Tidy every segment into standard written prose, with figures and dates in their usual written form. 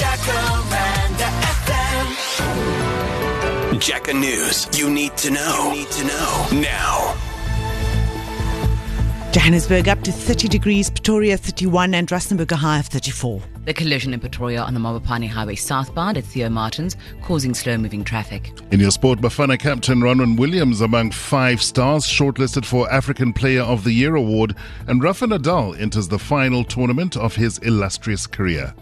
Jacaranda FM. Jacka News. You need to know. Now. Johannesburg up to 30 degrees, Pretoria 31 and Rustenburg a high of 34. The collision in Pretoria on the Mabopane Highway southbound at Theo Martins causing slow-moving traffic. In your sport, Bafana captain Ronwen Williams among 5 stars shortlisted for African Player of the Year award, and Rafa Nadal enters the final tournament of his illustrious career.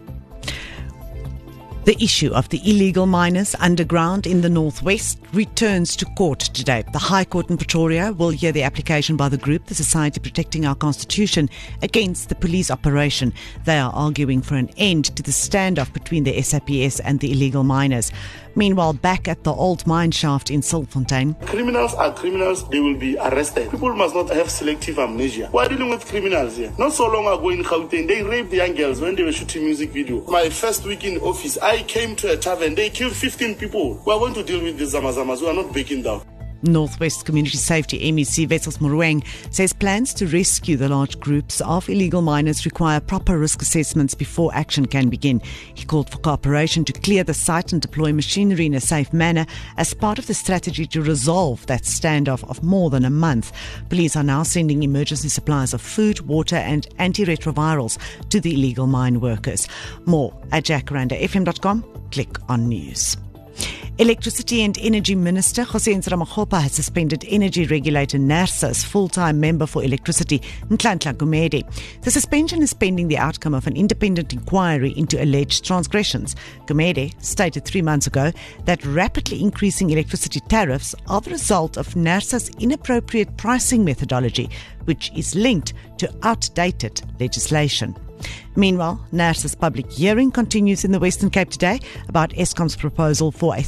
The issue of the illegal miners underground in the northwest returns to court today. The High Court in Pretoria will hear the application by the group, the Society Protecting Our Constitution, against the police operation. They are arguing for an end to the standoff between the SAPS and the illegal miners. Meanwhile, back at the old mine shaft in Siltfontein, criminals are criminals, they will be arrested. People must not have selective amnesia. We're dealing with criminals here. Not so long ago in Gauteng, they raped young girls when they were shooting music video. My first week in office, I came to a tavern, they killed 15 people. We are going to deal with these Zamazamas, we are not backing down. Northwest Community Safety MEC Wessels Morueng says plans to rescue the large groups of illegal miners require proper risk assessments before action can begin. He called for cooperation to clear the site and deploy machinery in a safe manner as part of the strategy to resolve that standoff of more than a month. Police are now sending emergency supplies of food, water and antiretrovirals to the illegal mine workers. More at jacarandafm.com. Click on news. Electricity and Energy Minister José Ramokgopa has suspended energy regulator NERSA's full-time member for electricity, Nhlanhla Gumede. The suspension is pending the outcome of an independent inquiry into alleged transgressions. Gumede stated 3 months ago that rapidly increasing electricity tariffs are the result of NERSA's inappropriate pricing methodology, which is linked to outdated legislation. Meanwhile, NERSA's public hearing continues in the Western Cape today about Eskom's proposal for a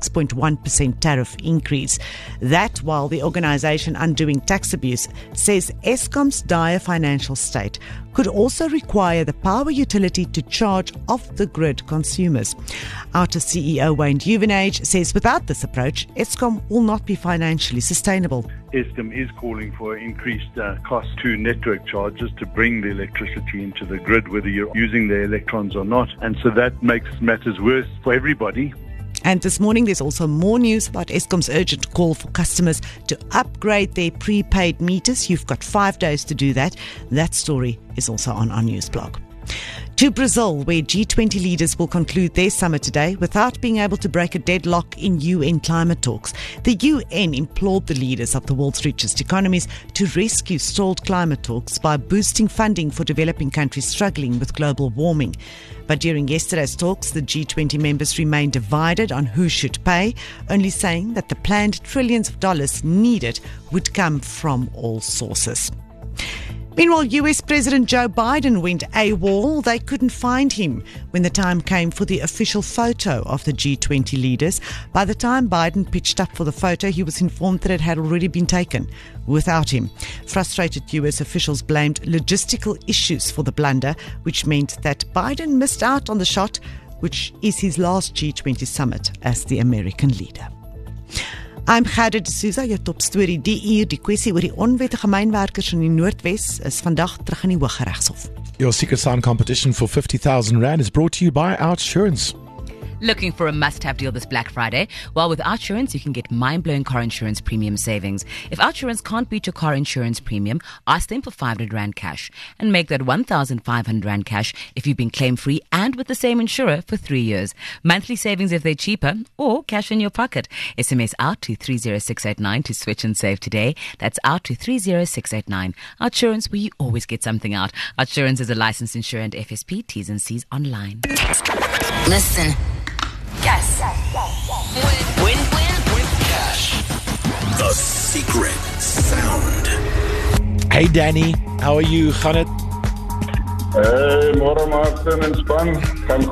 36.1% tariff increase. That while the organisation Undoing Tax Abuse says Eskom's dire financial state could also require the power utility to charge off-the-grid consumers. Outer CEO Wayne Duvenage says without this approach, Eskom will not be financially sustainable. Eskom is calling for increased cost to network charges to bring the electricity into the grid, whether you're using the electrons or not. And so that makes matters worse for everybody. And this morning, there's also more news about Eskom's urgent call for customers to upgrade their prepaid meters. You've got 5 days to do that. That story is also on our news blog. To Brazil, where G20 leaders will conclude their summit today without being able to break a deadlock in UN climate talks. The UN implored the leaders of the world's richest economies to rescue stalled climate talks by boosting funding for developing countries struggling with global warming. But during yesterday's talks, the G20 members remained divided on who should pay, only saying that the planned trillions of dollars needed would come from all sources. Meanwhile, US President Joe Biden went AWOL. They couldn't find him when the time came for the official photo of the G20 leaders. By the time Biden pitched up for the photo, he was informed that it had already been taken without him. Frustrated US officials blamed logistical issues for the blunder, which meant that Biden missed out on the shot, which is his last G20 summit as the American leader. I'm Gerda de Souza, jou topstorie die uur. Die kwessie oor die onwettige mynwerkers in die Noordwes is vandag terug in die Hooggeregshof. Your secret sound competition for 50,000 Rand is brought to you by OUTsurance. Looking for a must-have deal this Black Friday? Well, with OUTsurance, you can get mind-blowing car insurance premium savings. If OUTsurance can't beat your car insurance premium, ask them for 500 Rand cash and make that 1,500 Rand cash if you've been claim-free and with the same insurer for 3 years. Monthly savings if they're cheaper, or cash in your pocket. SMS out to 30689 to switch and save today. That's out to 30689. OUTsurance, where you always get something out. OUTsurance is a licensed insurer and FSP. T's and C's online. Listen. Yes. Win cash. The secret sound. Hey Danny, how are you? Gaan het? Hey, môre Martin en span.